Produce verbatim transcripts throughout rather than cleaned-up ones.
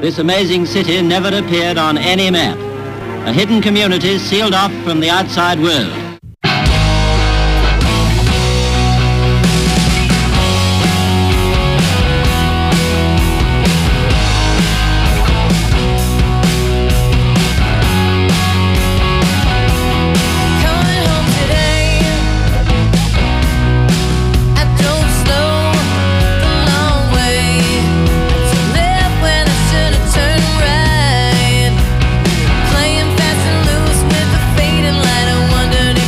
this amazing city never appeared on any map. A hidden community sealed off from the outside world. Playing fast and loose with the fading light. I wondered if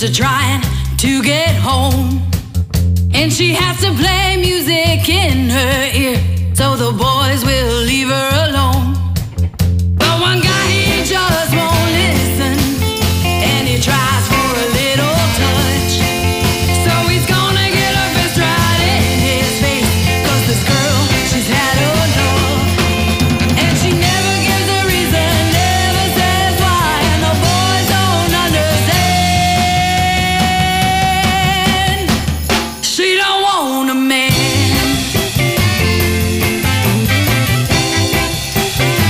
sister trying to get home, and she has to play music in her ear so the boys will leave her alone. But one guy, he just won't listen, and he tries for a little touch. So he's gonna get her fist right in his face, 'cause this girl, she's had enough. And she never gives a reason, never says why, and the boys don't understand. She don't want a man.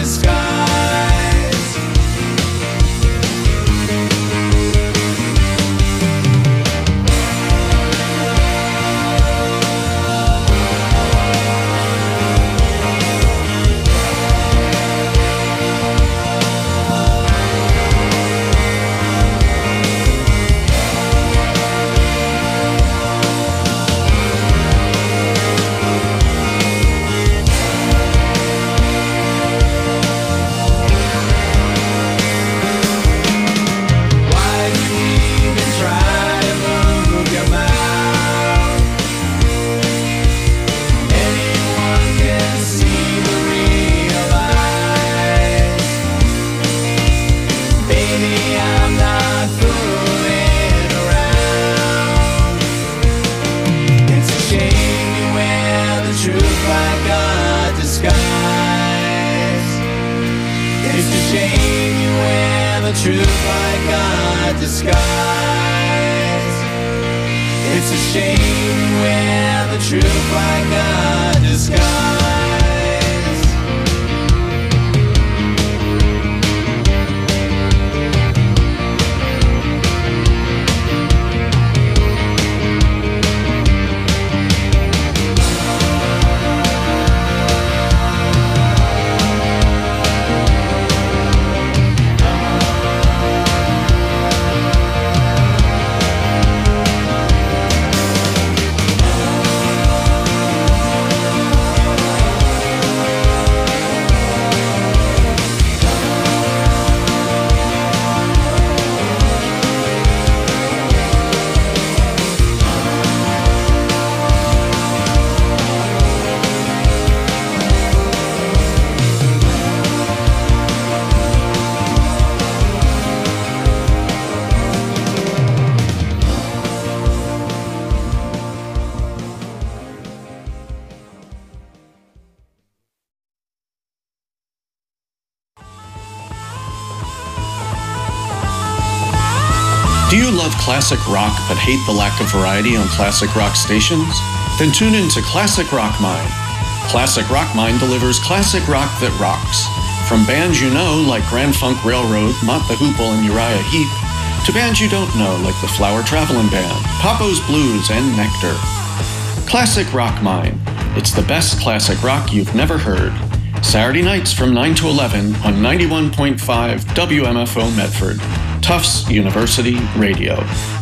Do you love classic rock but hate the lack of variety on classic rock stations? Then tune in to Classic Rock Mine. Classic Rock Mine delivers classic rock that rocks. From bands you know like Grand Funk Railroad, Mott the Hoople, and Uriah Heep, to bands you don't know like the Flower Travelin' Band, Papo's Blues, and Nectar. Classic Rock Mine. It's the best classic rock you've never heard. Saturday nights from nine to eleven on ninety-one point five W M F O Medford. Tufts University Radio.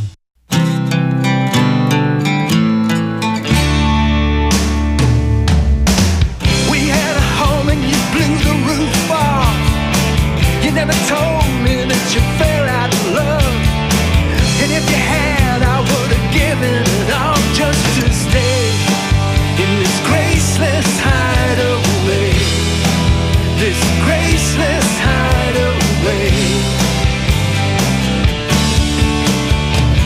We had a home and you blew the roof off. You never told me that you fell out of love. And if you had, I would have given it all just to stay in this graceless hideaway. This graceless hideaway.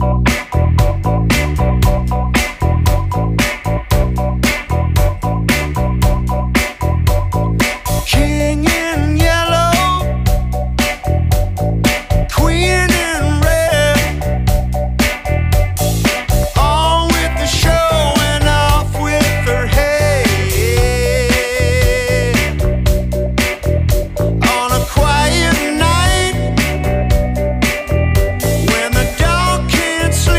When the dog can't sleep.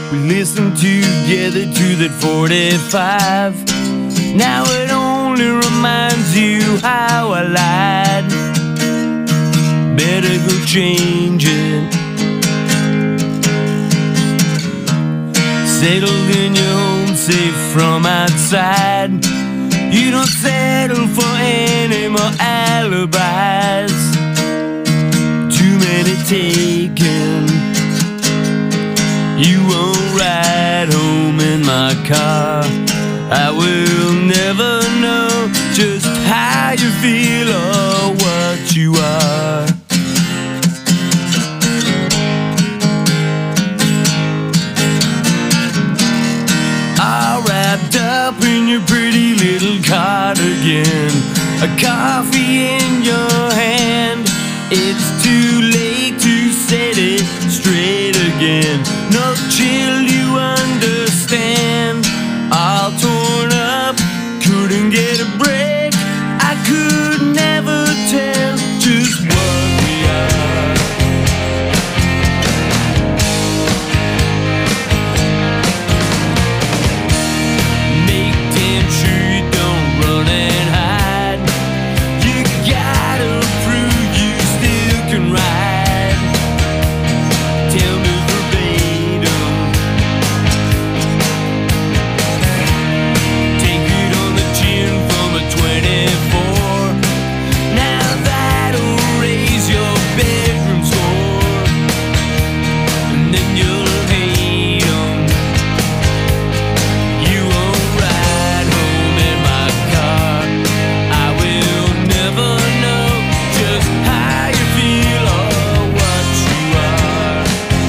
We listened together to that forty-five. Now it only reminds you how I lied. Better go change it. Settled in your home, safe from outside. You don't settle for any more alibis. Too many taken. You won't ride home in my car. I will never know just how you feel or what you are. All wrapped up in your pretty little cardigan, a coffee in your hand. It's too late to set it straight again. No chill, you understand. All torn up, couldn't get a break. I could never tell just what we are. Make damn sure you don't run and hide. You gotta prove you still can ride. Tell me verbatim. Take it on the chin from a twenty-four. Now that'll raise your bedroom score. And then you'll hate 'em. You won't ride home in my car. I will never know just how you feel or what you are.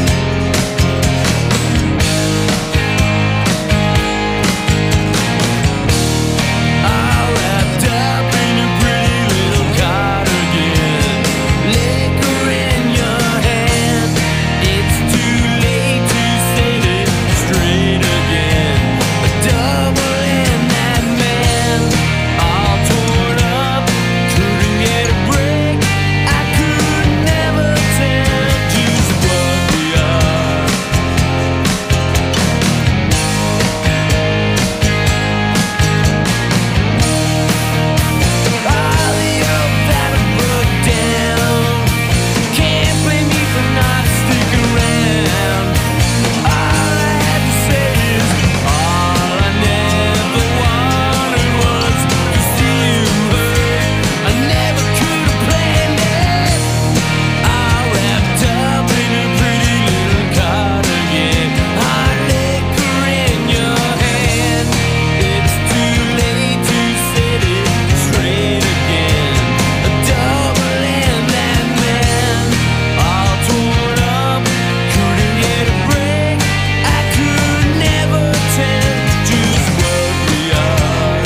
All wrapped up in a pretty little cardigan, liquor in your hand. It's too late to set it straight again. A double in that man, all torn up, couldn't get a break. I could never tell just what we are. All the hope that I broke down, can't blame me for not sticking around. All I had to say is, all I never wanted was to see you hurt. I never could have planned it. All wrapped up in a pretty little cardigan, hot liquor in your hand. It's too late to set it straight again. A double in that man, all torn up, couldn't get a break. I could never tell just what we are.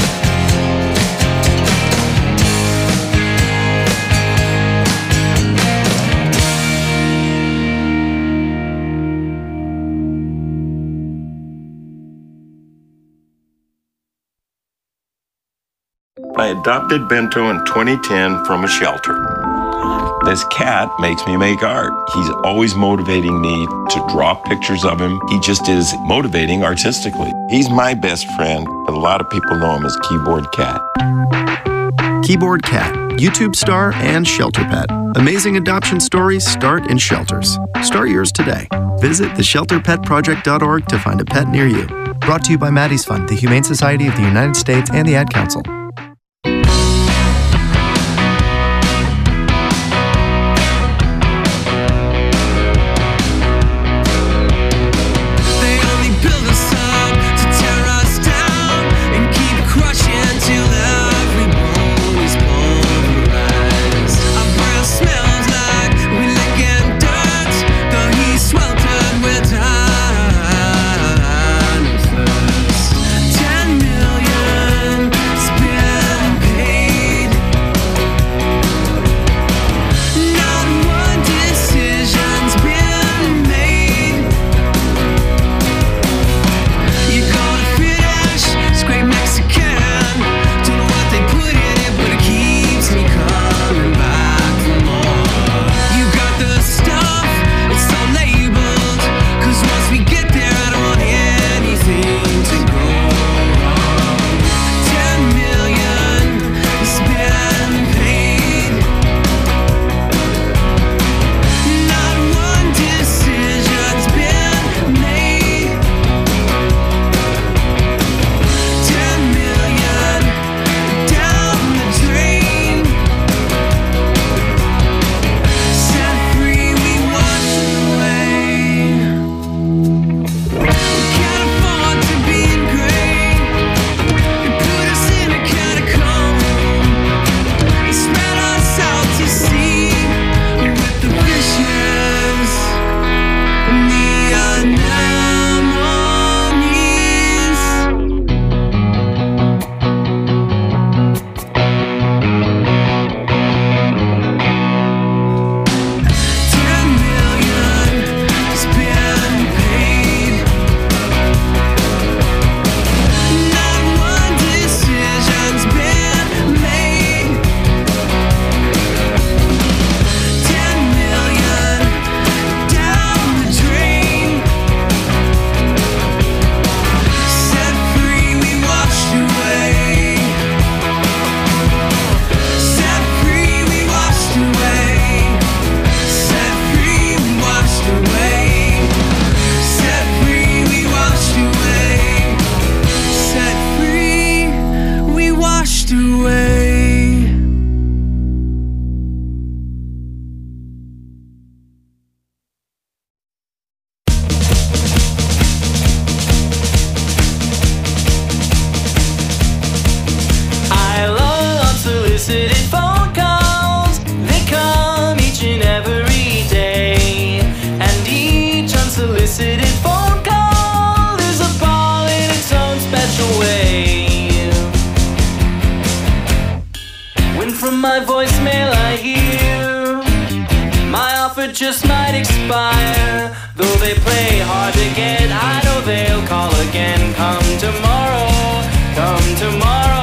I adopted Bento in twenty ten from a shelter. This cat makes me make art. He's always motivating me to draw pictures of him. He just is motivating artistically. He's my best friend, but a lot of people know him as Keyboard Cat. Keyboard Cat, YouTube star and shelter pet. Amazing adoption stories start in shelters. Start yours today. Visit the shelter pet project dot org to find a pet near you. Brought to you by Maddie's Fund, the Humane Society of the United States, and the Ad Council. They only build us up to tear us down and keep crushing till every bone is pulverized. Our breath smells like we licking dirt, though he's sweltered with time and thirst. Ten million spit just might expire. Though they play hard to get, I know they'll call again. Come tomorrow, come tomorrow.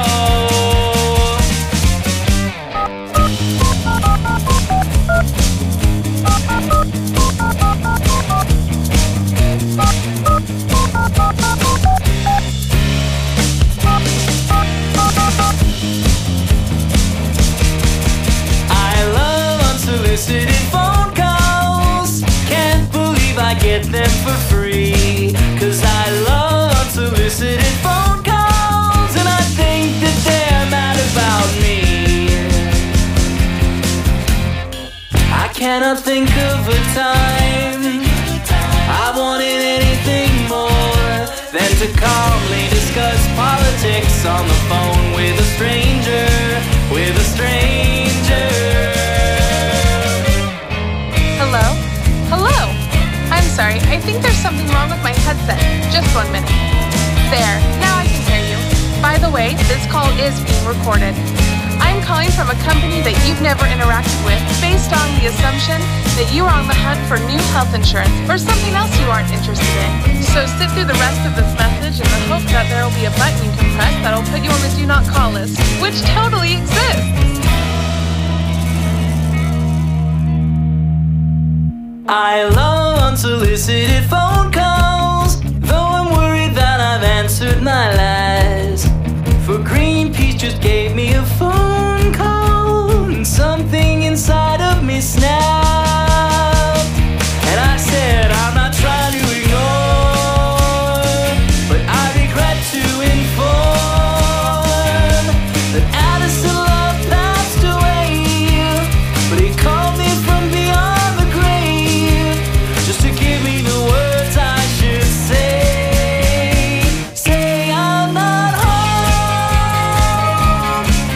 Unsolicited phone calls, can't believe I get them for free. Cause I love unsolicited phone calls, and I think that they're mad about me. I cannot think of a time I wanted anything more than to calmly discuss politics on the phone with a stranger, with a stranger. Hello? Hello? I'm sorry, I think there's something wrong with my headset. Just one minute. There, now I can hear you. By the way, this call is being recorded. I'm calling from a company that you've never interacted with based on the assumption that you are on the hunt for new health insurance or something else you aren't interested in. So sit through the rest of this message in the hope that there will be a button you can press that'll put you on the do not call list, which totally exists. I love unsolicited phone calls, though I'm worried that I've answered my lies. For Greenpeace just gave me a phone call, and something inside of me snapped. And I said, I'm not trying to ignore, but I regret to inform that Addison Love passed away. But he called me from beyond the grave, just to give me the words I should say. Say I'm not home,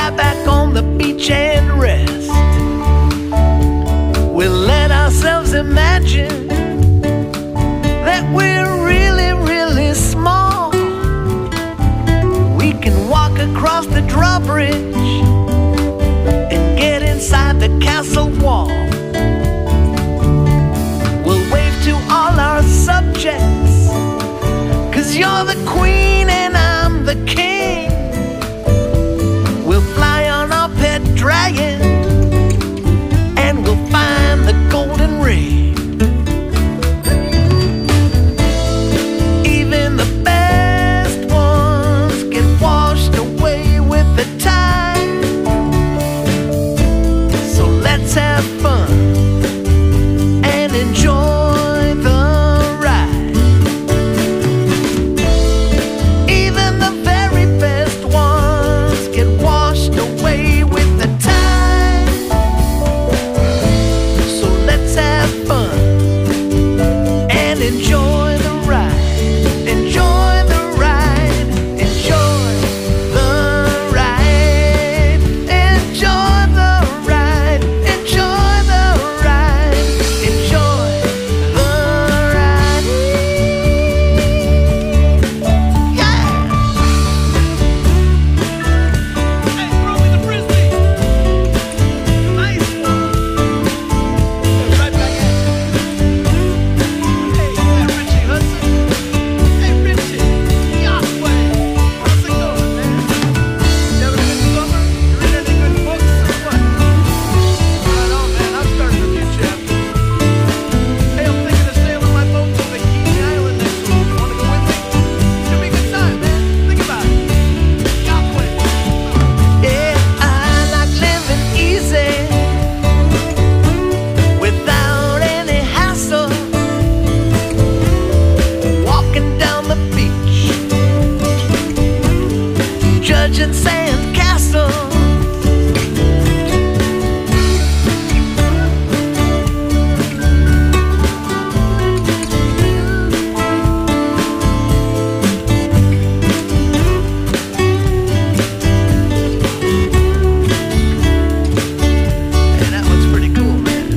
lie back on the beach and rest. We'll let ourselves imagine that we're really, really small. We can walk across the drawbridge and get inside the castle wall. We'll wave to all our subjects, 'cause you're the queen and I'm the king. We'll fly on our pet dragon and we'll find the golden ring. Even the best ones get washed away with the tide. So let's have fun and enjoy the ride. Even the very best ones get washed away with the tide. So let's have fun and enjoy the ride. Enjoy the ride. Enjoy the ride. Enjoy the ride. Enjoy the ride. Enjoy the ride. Yeah. Hey, throw me the frisbee. Nice one. Right back at you. Hey, hey, Richie Hudson. Hey, Richie. Yahweh. How's it going, man? You having a good summer? You read any good books or what? Right on, man. I'm starting a new chapter. Hey, I'm thinking of sailing my boat to Bikini Island next week. You wanna go with me? Should be a good time, man. Think about it. Yahweh. Yeah, I like living easy without any hassle. Walking down the beach, judging sand castles. And that looks pretty cool, man.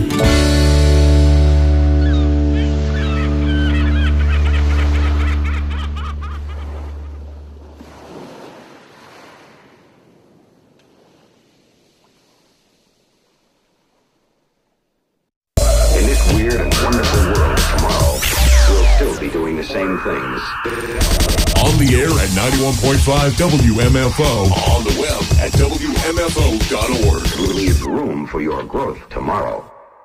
In this weird and wonderful world tomorrow, we'll still be doing the same things. On the air at ninety-one point five W M F O. On the web at W M F O dot org. We'll leave room for your growth tomorrow.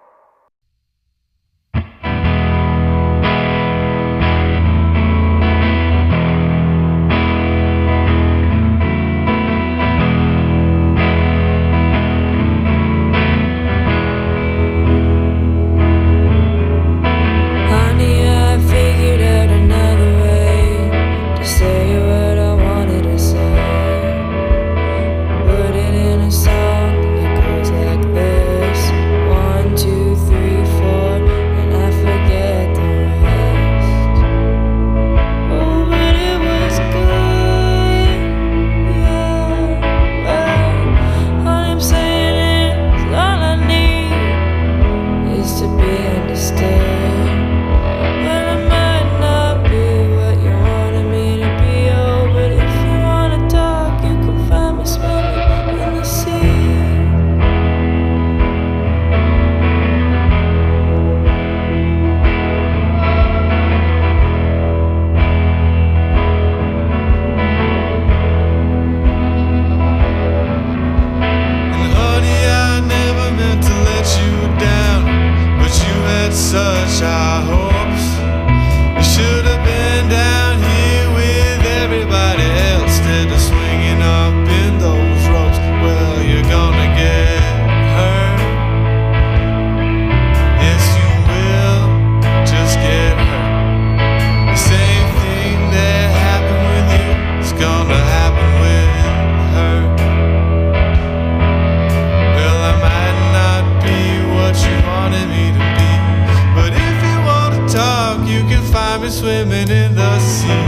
Honey, I figured out another way to say what I wanted to say. Put it in a song that goes like this: one, two, three, four, and I forget the rest. Oh, but it was good, yeah. Well, all I'm saying is all I need is to be understood. Well, I might not be what you wanted me to be, oh, but if you wanna talk, you can find me swimming in the sea. And honey, I never meant to let you down, but you had such high hopes. You should have been down here with everybody else instead of swinging up in those ropes. Well, you're gonna get hurt. Yes, you will just get hurt. The same thing that happened with you is gonna happen with her. Well, I might not be what you wanted me to be, but if you wanna talk, you can find me swimming in the sea.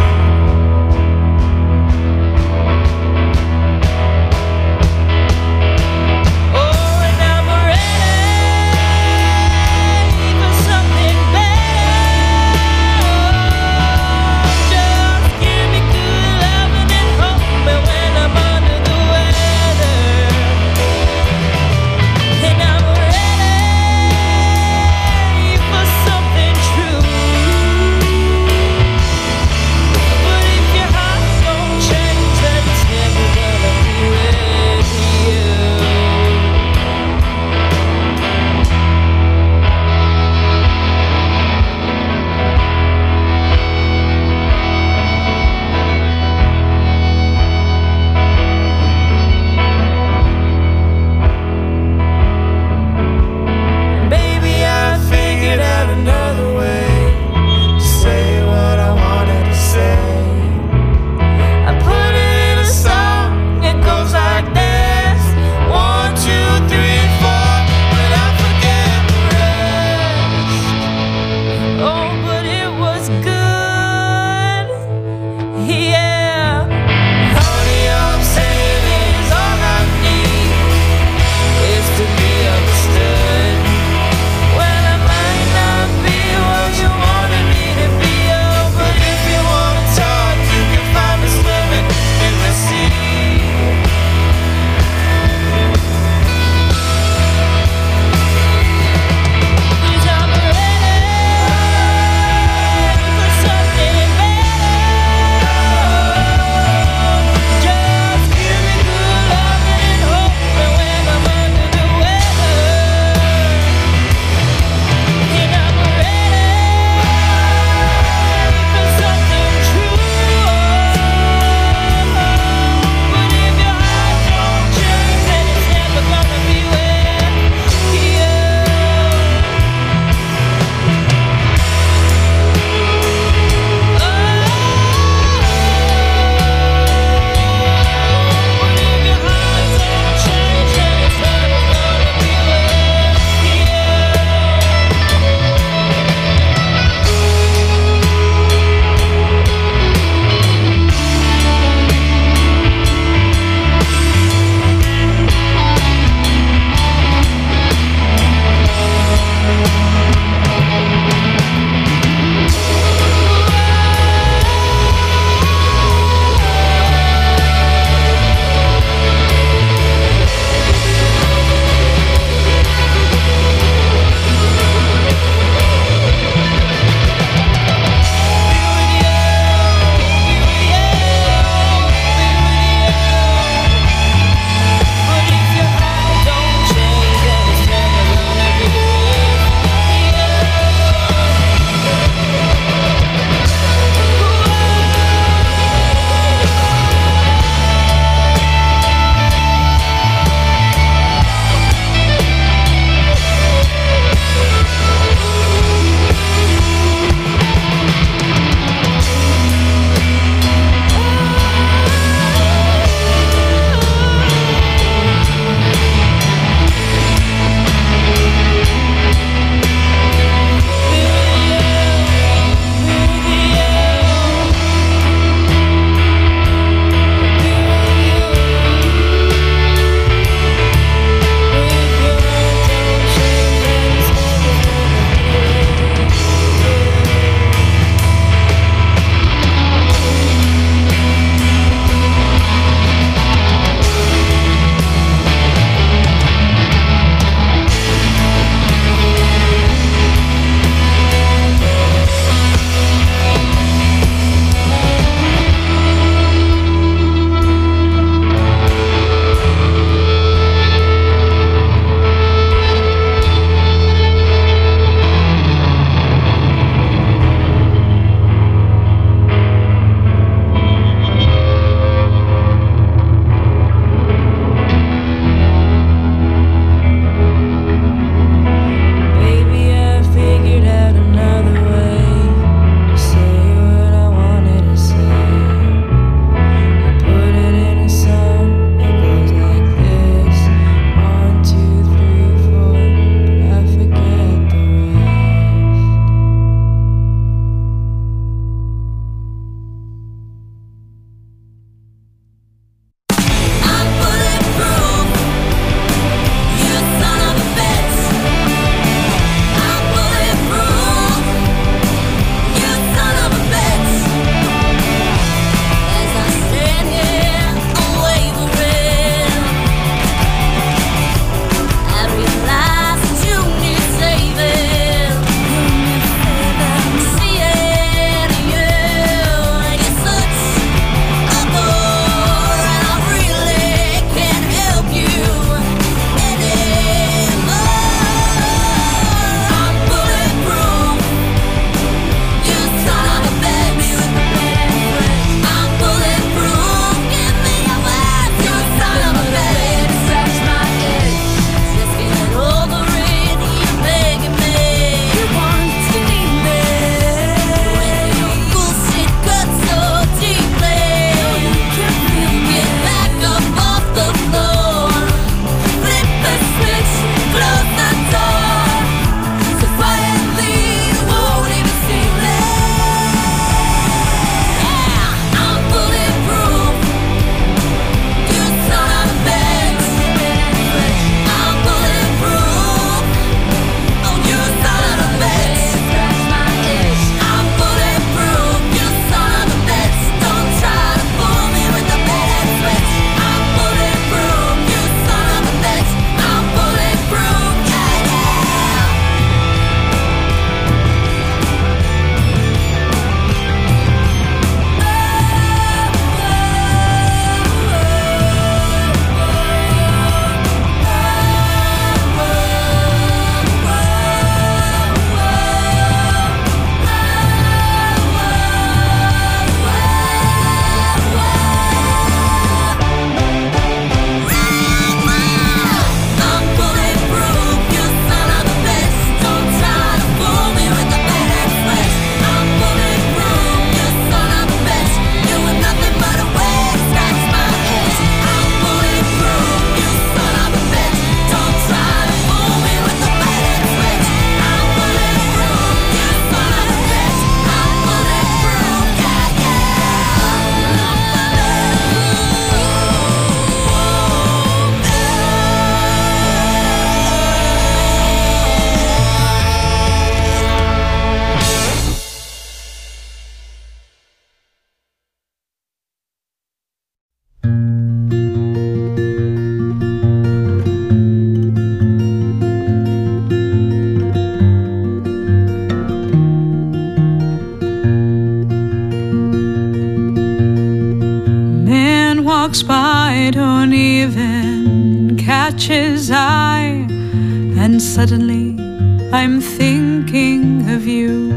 catch his eye, and suddenly I'm thinking of you.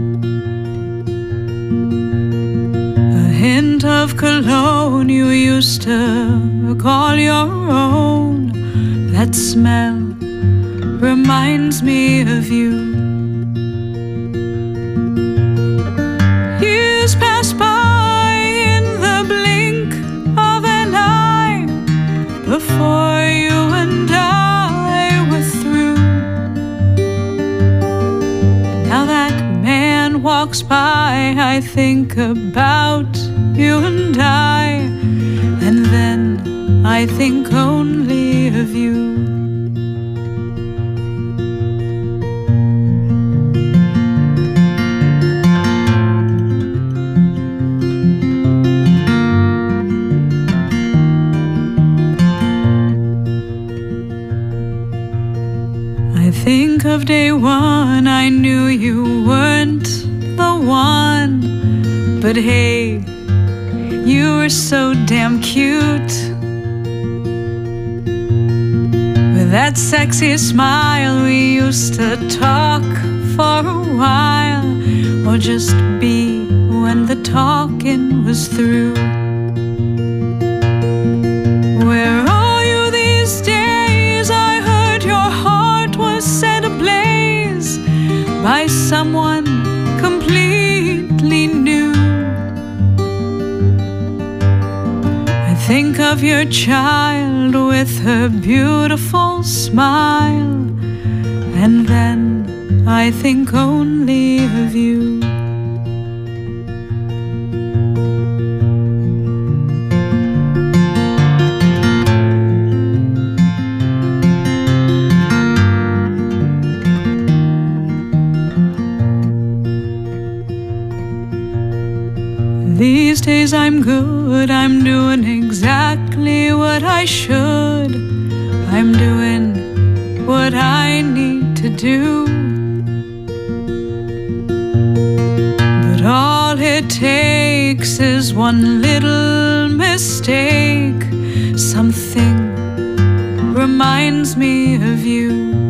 A hint of cologne you used to call your own, that smell reminds me of you. Years pass by in the blink of an eye before you and I were through. Now that man walks by, I think about you and I, and then I think only of you. Think of day one, I knew you weren't the one, but hey, you were so damn cute. With that sexy smile, we used to talk for a while, or just be when the talking was through. Where are you these days? I heard your heart was set ablaze by someone completely new. I think of your child with her beautiful smile, and then I think only of you. These days I'm good, I'm doing exactly what I should. I'm doing what I need to do. But all it takes is one little mistake. Something reminds me of you.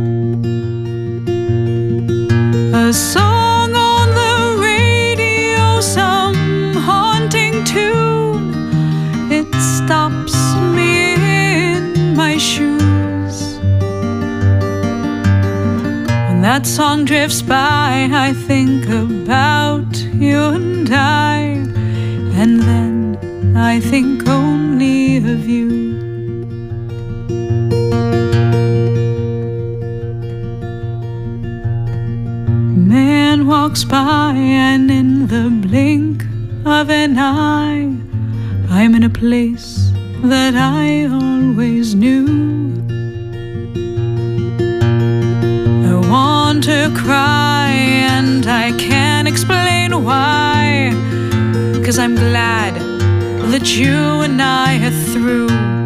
A song on the radio, some haunting tune, it stops me in my shoes. When that song drifts by, I think about you and I, and then I think only of you. Man walks by, and in the blink of an eye, I'm in a place that I always knew. I want to cry, and I can't explain why, 'cause I'm glad that you and I are through.